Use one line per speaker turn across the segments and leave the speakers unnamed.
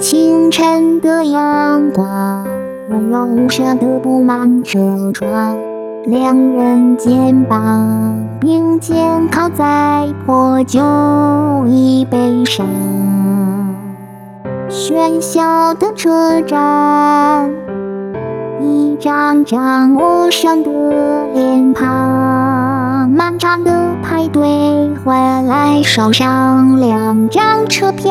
清晨的阳光温柔无声地布满车窗，两人肩膀并肩靠在破旧椅背上。喧嚣的车站，一张张陌生的脸庞，漫长的排队换来手上2张车票。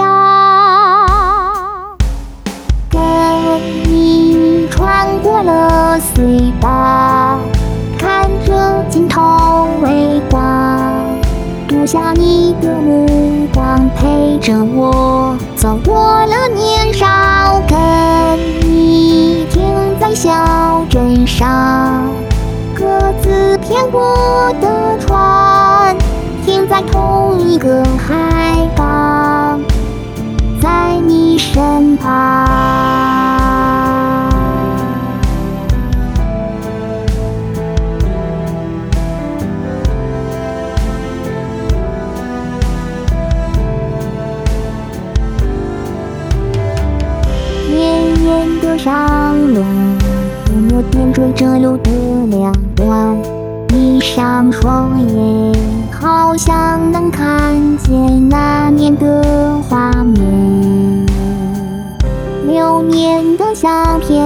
跟你穿过了隧道，看着尽头微光，读下你的目光，陪着我走过了年少。跟你停在小镇上，各自偏过的船，停在同一个海港，在你身旁。绵延的上路，默默点缀着路的两端，闭上双眼，好像能看见那年的画面。流年的相片，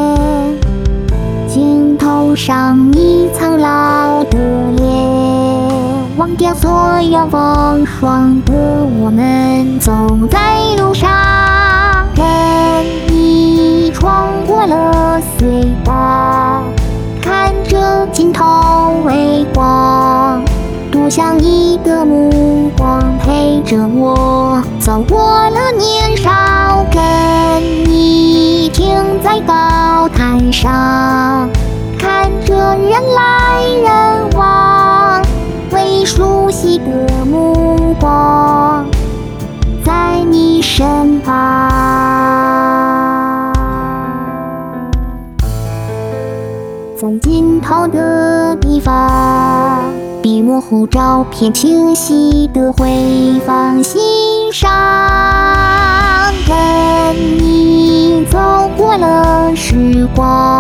镜头上你苍老的脸，忘掉所有风霜的我们，走在路上。跟你穿过了隧道，看着尽头微光，多想你的目光，陪着我走过了年少。跟你停在高台上，看着人来人往，为熟悉的目光，在你身旁。在尽头的地方，笔模糊照片清晰地回放欣赏。跟你走过了时光，